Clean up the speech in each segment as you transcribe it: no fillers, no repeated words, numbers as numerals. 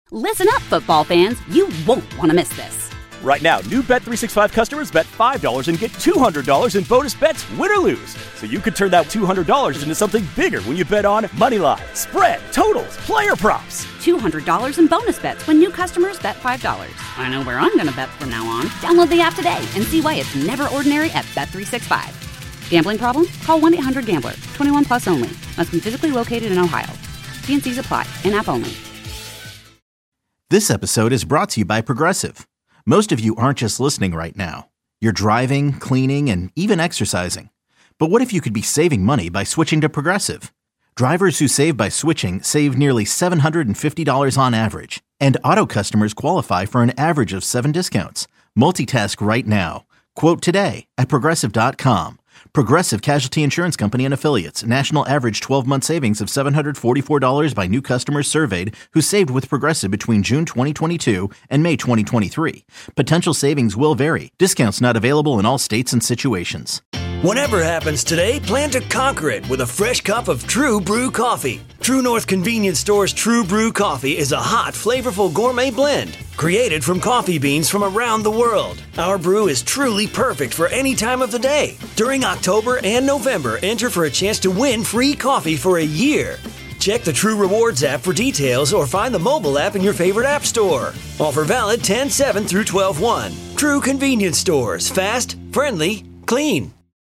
Listen up, football fans. You won't want to miss this. Right now, new Bet365 customers bet $5 and get $200 in bonus bets, win or lose. So you could turn that $200 into something bigger when you bet on moneyline, spread, totals, player props. $200 in bonus bets when new customers bet $5. I know where I'm going to bet from now on. Download the app today and see why it's never ordinary at Bet365. Gambling problem? Call 1-800-GAMBLER. 21 plus only. Must be physically located in Ohio. T&Cs apply. In-app only. This episode is brought to you by Progressive. Most of you aren't just listening right now. You're driving, cleaning, and even exercising. But what if you could be saving money by switching to Progressive? Drivers who save by switching save nearly $750 on average. And auto customers qualify for an average of 7 discounts. Multitask right now. Quote today at Progressive.com. Progressive Casualty Insurance Company and Affiliates. National average 12-month savings of $744 by new customers surveyed who saved with Progressive between June 2022 and May 2023. Potential savings will vary. Discounts not available in all states and situations. Whatever happens today, plan to conquer it with a fresh cup of True Brew coffee. True North Convenience Store's True Brew coffee is a hot, flavorful gourmet blend created from coffee beans from around the world. Our brew is truly perfect for any time of the day. During October and November, enter for a chance to win free coffee for a year. Check the True Rewards app for details or find the mobile app in your favorite app store. Offer valid 10/7 through 12/1. True Convenience Stores. Fast, friendly, clean.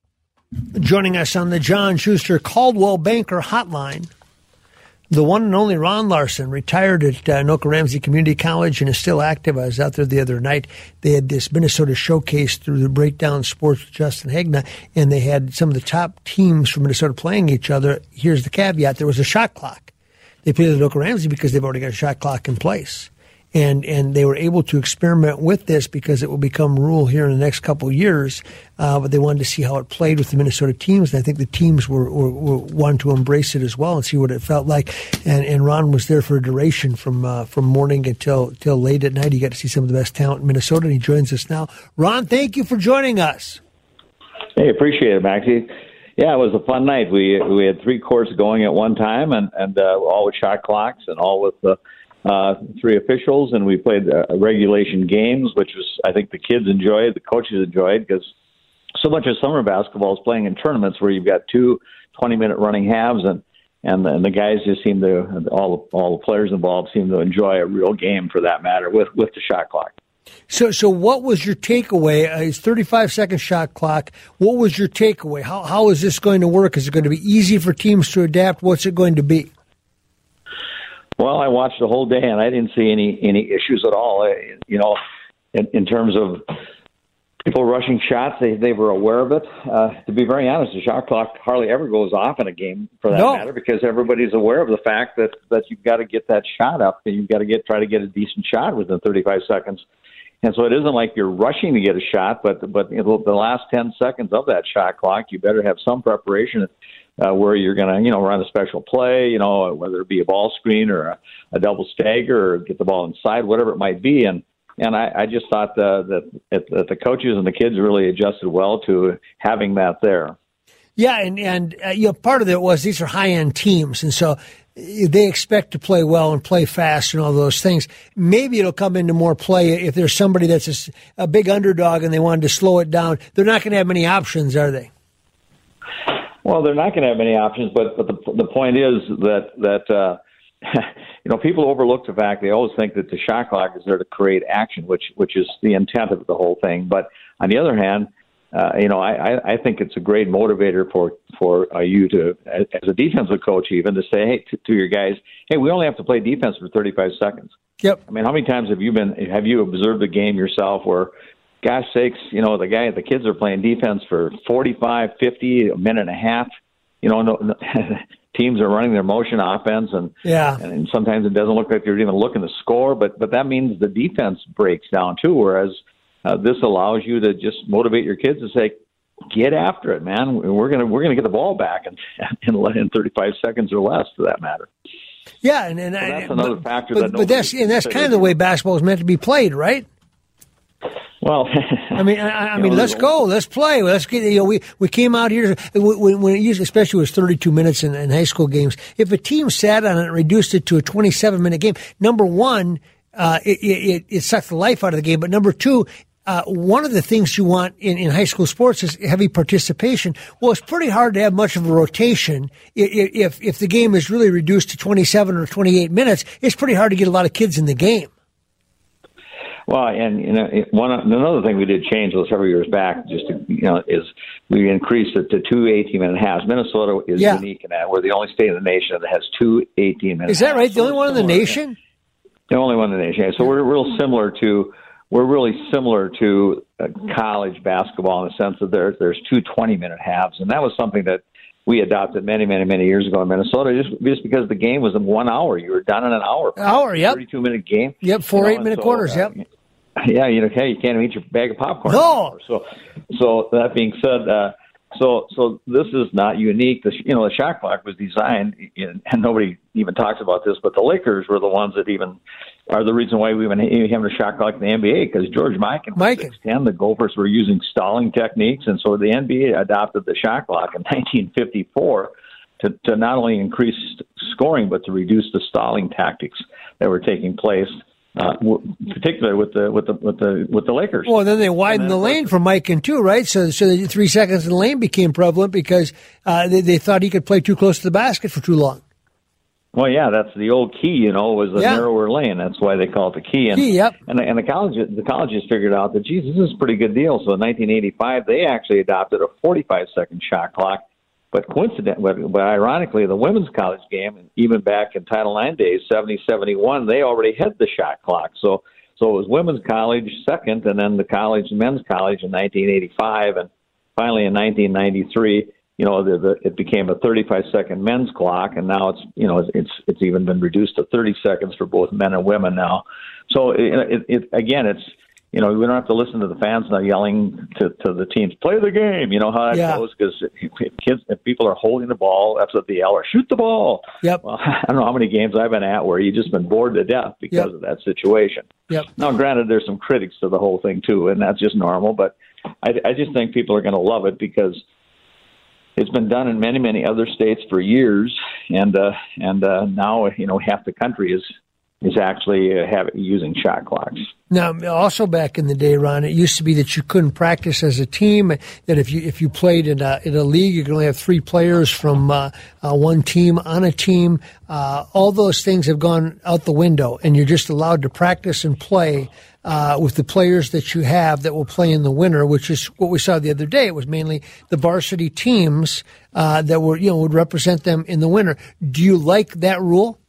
Joining us on the John Schuster Caldwell Banker Hotline, the one and only Ron Larson, retired at Anoka Ramsey Community College and is still active. I was out there the other night. They had this Minnesota showcase through the Breakdown Sports with Justin Hagna, and they had some of the top teams from Minnesota playing each other. Here's the caveat. There was a shot clock. They played at Anoka Ramsey because they've already got a shot clock in place. And they were able to experiment with this because it will become rule here in the next couple of years. But they wanted to see how it played with the Minnesota teams. And I think the teams were wanting to embrace it as well and see what it felt like. And Ron was there for a duration from morning until late at night. He got to see some of the best talent in Minnesota, and he joins us now. Ron, thank you for joining us. Hey, appreciate it, Maxie. Yeah, it was a fun night. We had 3 courts going at one time, and all with shot clocks and all with the 3 officials, and we played regulation games, which was, I think, the kids enjoyed, the coaches enjoyed, because so much of summer basketball is playing in tournaments where you've got 2 20-minute running halves, and the guys just seem to, all the players involved seem to enjoy a real game for that matter with the shot clock. So what was your takeaway? It's 35-second shot clock. What was your takeaway? How is this going to work? Is it going to be easy for teams to adapt? What's it going to be? Well, I watched the whole day, and I didn't see any issues at all. In terms of people rushing shots, they were aware of it. To be very honest, the shot clock hardly ever goes off in a game, for that matter, because everybody's aware of the fact that you've got to get that shot up, and you've got to try to get a decent shot within 35 seconds. And so it isn't like you're rushing to get a shot, but the last 10 seconds of that shot clock, you better have some preparation. Where you're going to, run a special play, whether it be a ball screen or a double stagger or get the ball inside, whatever it might be. And I just thought that the coaches and the kids really adjusted well to having that there. Yeah, and part of it was these are high-end teams, and so they expect to play well and play fast and all those things. Maybe it'll come into more play if there's somebody that's a big underdog and they wanted to slow it down. They're not going to have many options, are they? Well, they're not going to have many options, but the point is that people overlook the fact they always think that the shot clock is there to create action, which is the intent of the whole thing. But on the other hand, I think it's a great motivator for you to, as a defensive coach, even to say, hey, to your guys, hey, we only have to play defense for 35 seconds. Yep. I mean, how many times have you observed a game yourself where, gosh sakes, the kids are playing defense for 45, 50, a minute and a half. Teams are running their motion offense, and sometimes it doesn't look like they're even looking to score. But that means the defense breaks down too. Whereas this allows you to just motivate your kids to say, "Get after it, man. We're gonna get the ball back in 35 seconds or less, for that matter." Yeah, and so that's another factor. But that's kind of the way basketball is meant to be played, right? Well, I mean, let's go, let's play, let's get. We came out here when it usually, especially, was 32 minutes in high school games. If a team sat on it and reduced it to a 27-minute game, number one, it sucked the life out of the game. But number two, one of the things you want in high school sports is heavy participation. Well, it's pretty hard to have much of a rotation if the game is really reduced to 27 or 28 minutes. It's pretty hard to get a lot of kids in the game. Well, and another thing we did change was several years back, is we increased it to 2 18-minute halves. Minnesota is unique in that we're the only state in the nation that has 2 18-minute halves. Is that right? The only one in the nation? The only one in the nation. So we're really similar to college basketball in the sense that there's 2 20-minute halves, and that was something that we adopted many, many, many years ago in Minnesota, just because the game was in 1 hour. You were done in an hour. Yep. 32-minute game. Yep, 4 8-minute quarters, yep. Yeah, you can't eat your bag of popcorn. No. So that being said, so this is not unique. The shot clock was designed, and nobody even talks about this, but the Lakers were the ones that even are the reason why we even have a shot clock in the NBA, because George Mikan was 6'10". The Gophers were using stalling techniques, and so the NBA adopted the shot clock in 1954 to not only increase scoring, but to reduce the stalling tactics that were taking place. Particularly with the Lakers. Well, then they widened the lane for Mikan too, right? So the 3 seconds in the lane became prevalent because they thought he could play too close to the basket for too long. Well, yeah, that's the old key. Was the narrower lane. That's why they call it the key. And the colleges figured out that this is a pretty good deal. So in 1985, they actually adopted a 45-second shot clock. But ironically, the women's college game, even back in Title IX days, 70-71, they already had the shot clock. So it was women's college second, and then the men's college in 1985, and finally in 1993, it became a 35-second men's clock, and now it's even been reduced to 30 seconds for both men and women now. So it's. We don't have to listen to the fans now yelling to the teams, play the game. You know how that goes, because if people are holding the ball, that's what they yell, or shoot the ball. Yep. Well, I don't know how many games I've been at where you've just been bored to death because of that situation. Yep. Now, granted, there's some critics to the whole thing too, and that's just normal. But I just think people are going to love it because it's been done in many, many other states for years, and now half the country is actually using shot clocks. Now, also back in the day, Ron, it used to be that you couldn't practice as a team. That if you played in a league, you could only have 3 players from one team on a team. All those things have gone out the window, and you're just allowed to practice and play with the players that you have that will play in the winter, which is what we saw the other day. It was mainly the varsity teams that would represent them in the winter. Do you like that rule?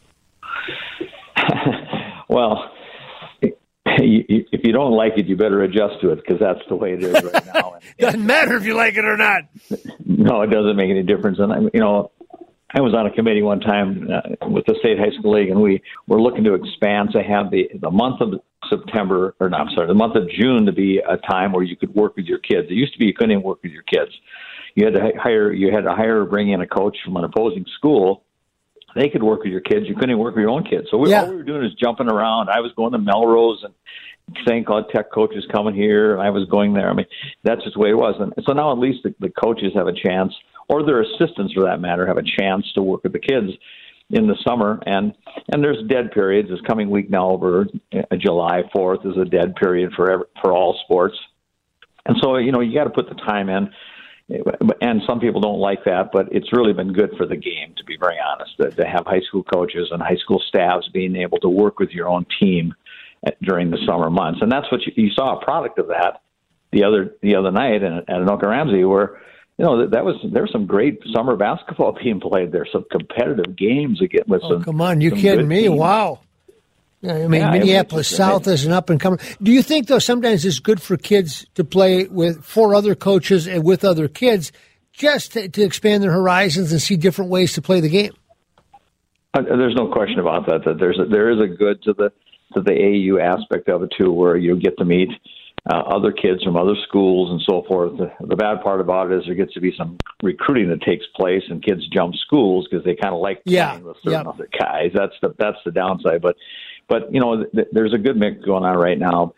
Well, if you don't like it, you better adjust to it, because that's the way it is right now. Doesn't matter if you like it or not. No, it doesn't make any difference. And I was on a committee one time with the State High School League, and we were looking to expand to have the month of the month of June to be a time where you could work with your kids. It used to be you couldn't even work with your kids. You had to hire or bring in a coach from an opposing school. They could work with your kids. You couldn't even work with your own kids. So all we were doing is jumping around. I was going to Melrose and saying, Tech coach is coming here, and I was going there. I mean, that's just the way it was. And so now at least the coaches have a chance, or their assistants for that matter, have a chance to work with the kids in the summer. And there's dead periods. This coming week now over July 4th is a dead period for all sports. And so, you got to put the time in. And some people don't like that, but it's really been good for the game, to be very honest, to have high school coaches and high school staffs being able to work with your own team during the summer months. And that's what you saw a product of that the other night at Anoka Ramsey, where there was some great summer basketball being played there, some competitive games again with some. Come on, you kidding me? Teams. Wow. I mean, Minneapolis South is an up-and-comer. Do you think, though, sometimes it's good for kids to play for other coaches and with other kids just to expand their horizons and see different ways to play the game? There's no question about that. That there is a good to the AAU aspect of it, too, where you get to meet other kids from other schools and so forth. The bad part about it is there gets to be some recruiting that takes place, and kids jump schools because they kind of like playing with certain other guys. That's the downside. But there's a good mix going on right now.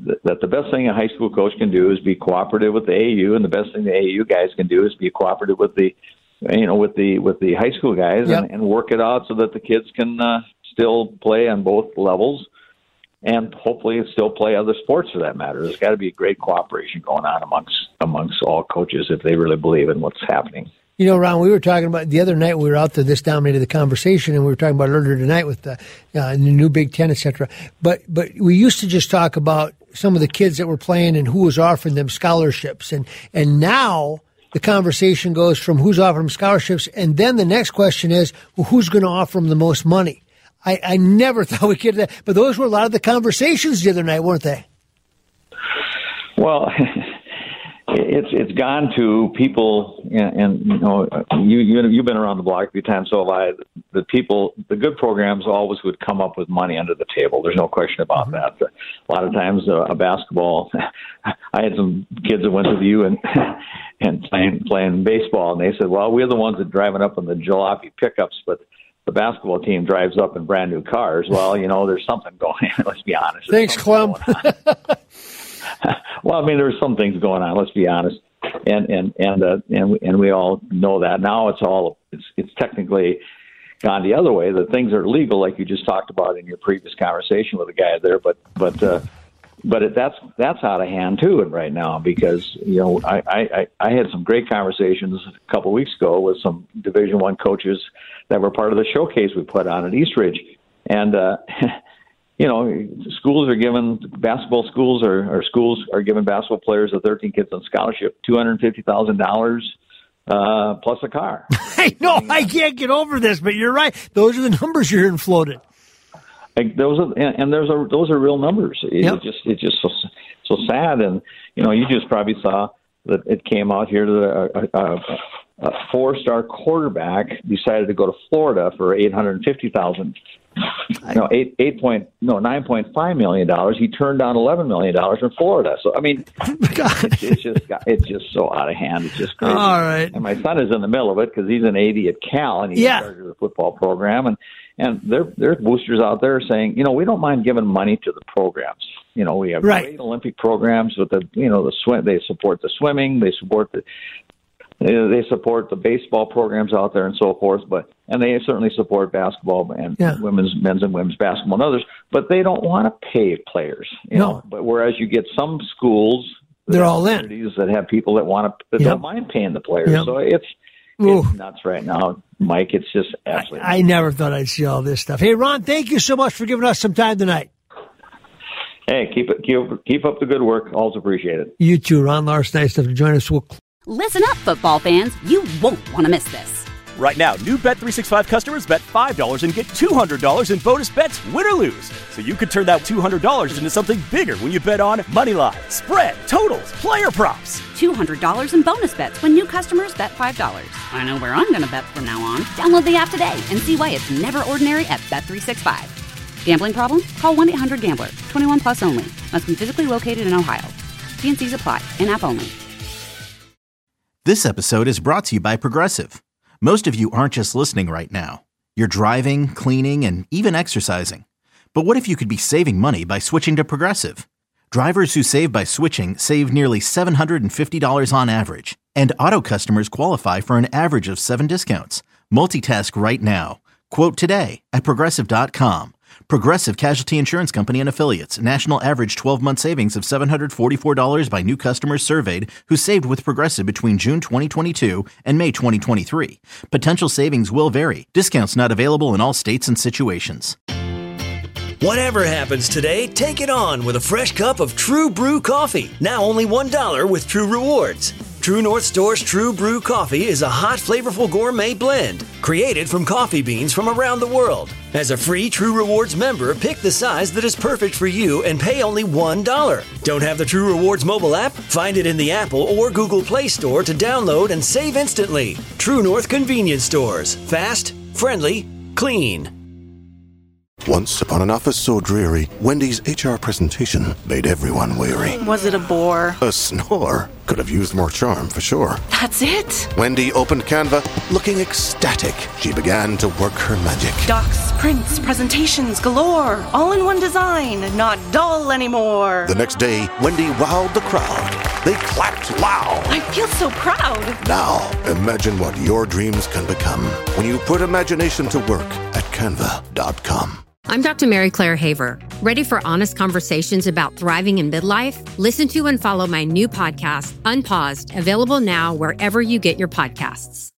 that the best thing a high school coach can do is be cooperative with the AAU, and the best thing the AAU guys can do is be cooperative with the high school guys, and work it out so that the kids can still play on both levels, and hopefully still play other sports for that matter. There's got to be great cooperation going on amongst all coaches if they really believe in what's happening. You know, Ron, we were talking about the other night, we were out there, this dominated the conversation, and we were talking about earlier tonight with the new Big Ten, et cetera. But we used to just talk about some of the kids that were playing and who was offering them scholarships. And now the conversation goes from who's offering them scholarships, and then the next question is, well, who's going to offer them the most money? I never thought we could do that. But those were a lot of the conversations the other night, weren't they? Well, it's gone to people, and you know, you've been around the block a few times, so have I. The good programs always would come up with money under the table. There's no question about that. A lot of times, a basketball. I had some kids that went to the U and playing baseball, and they said, "Well, we're the ones that driving up in the jalopy pickups, but the basketball team drives up in brand new cars." Well, you know, there's something going on. Let's be honest. Thanks, Clem. Well, I mean, there's some things going on. Let's be honest, and we all know that. Now it's technically gone the other way. The things are legal, like you just talked about in your previous conversation with the guy there. But that's out of hand too, and right now, because you know I had some great conversations a couple of weeks ago with some Division I coaches that were part of the showcase we put on at Eastridge, and. You know, schools are giving basketball giving basketball players, the 13 kids on scholarship, $250,000 plus a car. I know, I can't get over this, but you're right. Those are the numbers you're hearing floated. Those are real numbers. It's just so sad, and you know, you just probably saw that it came out here that a 4-star quarterback decided to go to Florida for $850,000. No, $9.5 million. He turned down $11 million in Florida. So I mean, it's just so out of hand. It's just crazy. All right. And my son is in the middle of it because he's an AD at Cal and he's in charge of the football program. And there's boosters out there saying, you know, we don't mind giving money to the programs. You know, we have great Olympic programs with the swim. They support the swimming. They support the baseball programs out there and so forth, and they certainly support basketball and men's and women's basketball and others, but they don't want to pay players, you know. But whereas you get some schools, they're all in that have people that don't mind paying the players. So it's nuts right now, Mike. It's just absolutely. I never thought I'd see all this stuff. Hey, Ron, thank you so much for giving us some time tonight. Hey, keep up the good work. Always appreciate it. You too, Ron Larson. Nice enough to join us. Listen up, football fans. You won't want to miss this. Right now, new Bet365 customers bet $5 and get $200 in bonus bets, win or lose. So you could turn that $200 into something bigger when you bet on Moneyline, spread, totals, player props. $200 in bonus bets when new customers bet $5. I know where I'm going to bet from now on. Download the app today and see why it's never ordinary at Bet365. Gambling problem? Call 1-800-GAMBLER. 21 plus only. Must be physically located in Ohio. T&Cs apply. In-app only. This episode is brought to you by Progressive. Most of you aren't just listening right now. You're driving, cleaning, and even exercising. But what if you could be saving money by switching to Progressive? Drivers who save by switching save nearly $750 on average. And auto customers qualify for an average of 7 discounts. Multitask right now. Quote today at Progressive.com. Progressive Casualty Insurance Company and Affiliates. National average 12-month savings of $744 by new customers surveyed who saved with Progressive between June 2022 and May 2023. Potential savings will vary. Discounts not available in all states and situations. Whatever happens today, take it on with a fresh cup of True Brew coffee. Now only $1 with True Rewards. True North Store's True Brew Coffee is a hot, flavorful gourmet blend created from coffee beans from around the world. As a free True Rewards member, pick the size that is perfect for you and pay only $1. Don't have the True Rewards mobile app? Find it in the Apple or Google Play Store to download and save instantly. True North Convenience Stores. Fast, friendly, clean. Once upon an office so dreary, Wendy's HR presentation made everyone weary. Was it a bore? A snore. Could have used more charm, for sure. That's it? Wendy opened Canva, looking ecstatic. She began to work her magic. Docs, prints, presentations galore. All in one design, not dull anymore. The next day, Wendy wowed the crowd. They clapped loud. I feel so proud. Now, imagine what your dreams can become when you put imagination to work at Canva.com. I'm Dr. Mary Claire Haver. Ready for honest conversations about thriving in midlife? Listen to and follow my new podcast, Unpaused, available now wherever you get your podcasts.